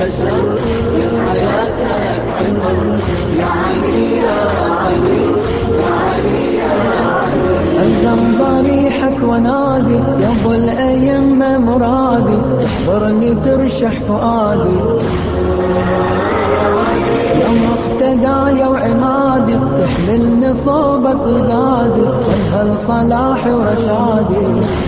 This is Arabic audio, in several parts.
بشر من حياتك عبر يا علي يا علي يا علي يا علي. ألزم ضريحك ونادي يا ابو الأيمة مرادي، احضرني ترشح فؤادي يا مقتداي وعمادي، تحملني صوبك ودادي وانهل صلاحي ورشادي.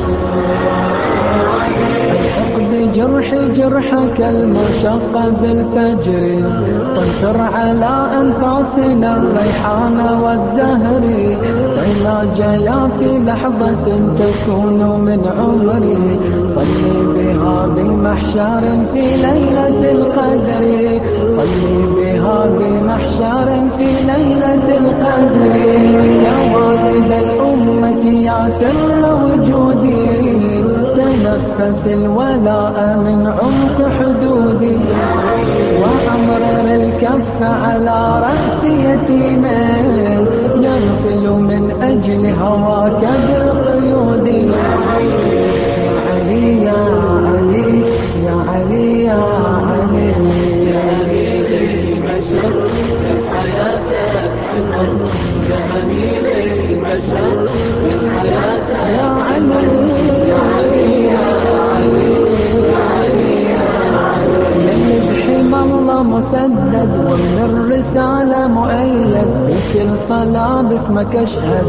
الحق بجرحي جرحك المشق بالفجر، وانثر على أنفاسنا الريحان والزهر، علاج يا في لحظة تكون من عمري، صلي بها بمحشر في ليلة القدر، صلي بها بمحشر في ليلة القدر. يا والد الأمة يا سر وجودي، تنفس الولاء من عمق حدودي، وأمرر الكف على رأس يتيمين يغفل من أجل هواك بالقيود. يا علي يا علي يا علي يا علي يا أمير البشر من حياتك عبر يا أمير البشر من حياتك يا علي يا علي يا علي يا علي يا علي. يلي بحمى الله مسدد ومن الرسالة مؤيد، في كل صلاة باسمك أشهد،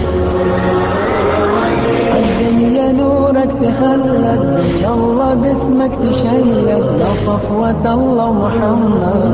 الدنيا نورك تخلد، يا الله باسمك تشيد، يا صفوة الله محمد.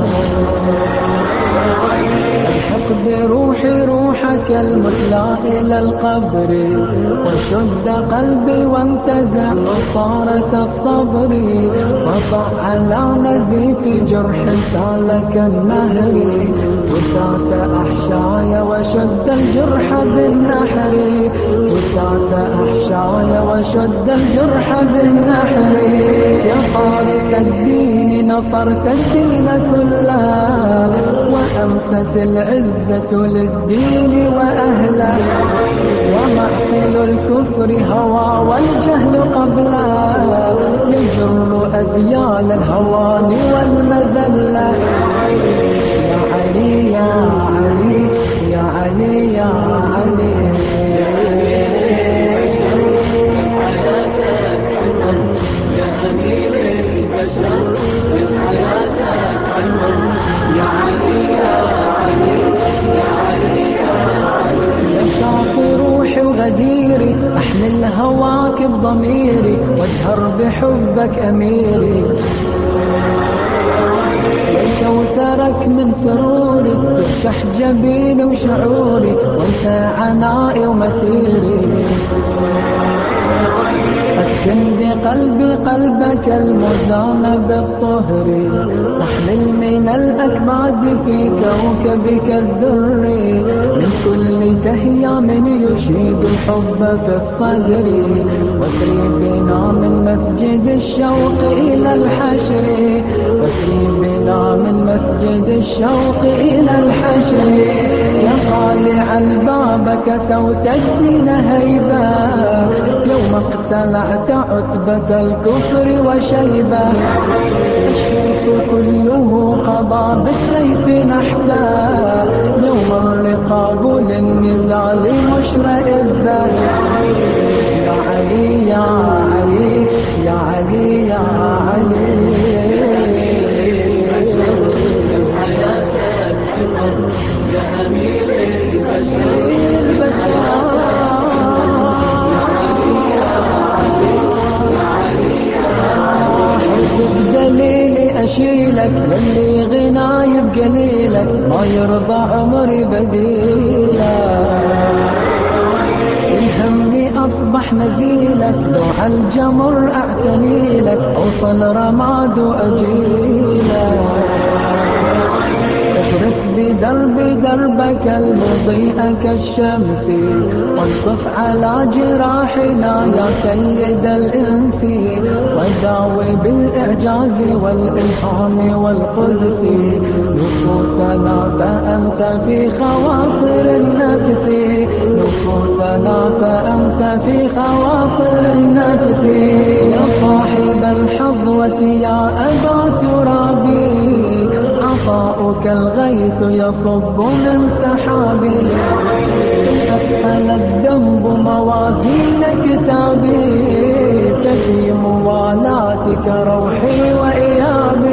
الحق بروحي روحك المثلى إلى القبر، وشد قلبي وانتزع نصارة الصبر، وضع على نزيف جرح سالك النهر، وثات أحشاي وشد الجرح بالنحر، وثات أحشاي وشد الجرح بالنحر. يا فارس الدين نصرت الدين كله، وأمست العزة للدين وأهله، ومحفل الكفر هوى والجهل قبله، يجر أذيال الهوان والمذلة. يا علي يا علي يا علي يا علي يا أمير البشر من حياتك عبر يا أمير البشر من حياتك عبر يا علي يا علي يا علي يا علي. يا شاطر روحي وغديري، أحمل هواك بضميري، واجهر بحبك أميري، كوثرك من سروري، يرشح جبيني وشعوري، وانسى عنائي ومسيري، اسكن بقلبي قلبك المزان بالطهر، واحمل من الأكباد في كوكبك الذري، من كل تهيا من يشيد الحب في الصدر، واسري بنا من مسجد الشوق إلى الحشر، واسري بنا من مسجد الشوق إلى الحشر. يا طالع الباب كسوت الدين هيبة، يوم اقتلعت عتبة الكفر وشيبة، الشرك كله قضى بالسيف نحبا، يوم الرقاب للنزال مشرئبة. يا علي يا علي يا علي يا علي يا أمير البشر بدليلي أشيلك للي غناي بقليلك، ما يرضى عمري بديلك، همي أصبح نزيلك، لو عالجمر أعتنيلك، أوصل رماد وأجيلك، اغرس بدربي دربك المضيء كالشمس، والطف على جراحنا يا سيد الإنس، وداوي بالإعجاز والإلهام والقدس نفوسنا، فأنت في خواطر النفس، نفوسنا فأنت في خواطر النفس. يا صاحب الحظوة يا أبا تراب، ذكرك الغيث يصب من سحابي أثقل الذنب موازين كتابي ففي موالاتك روحي وإيابي